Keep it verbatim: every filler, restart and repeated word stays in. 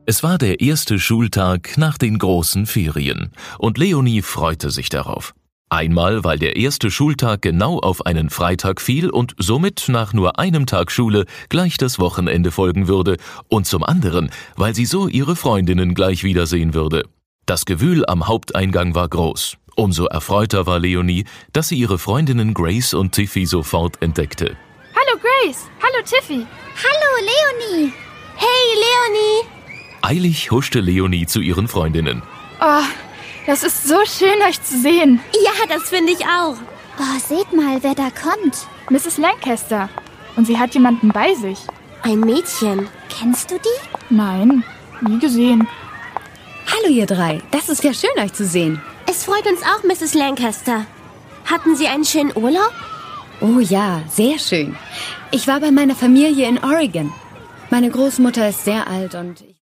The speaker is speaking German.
Es war der erste Schultag nach den großen Ferien und Leonie freute sich darauf. Einmal, weil der erste Schultag genau auf einen Freitag fiel und somit nach nur einem Tag Schule gleich das Wochenende folgen würde, und zum anderen, weil sie so ihre Freundinnen gleich wiedersehen würde. Das Gewühl am Haupteingang war groß. Umso erfreuter war Leonie, dass sie ihre Freundinnen Grace und Tiffy sofort entdeckte. Hallo Grace, hallo Tiffy. Hallo Leonie. Hey Leonie. Eilig huschte Leonie zu ihren Freundinnen. Oh, das ist so schön, euch zu sehen. Ja, das finde ich auch. Oh, seht mal, wer da kommt. Misses Lancaster. Und sie hat jemanden bei sich. Ein Mädchen. Kennst du die? Nein, nie gesehen. Hallo ihr drei, das ist ja schön, euch zu sehen. Es freut uns auch, Misses Lancaster. Hatten Sie einen schönen Urlaub? Oh ja, sehr schön. Ich war bei meiner Familie in Oregon. Meine Großmutter ist sehr alt und...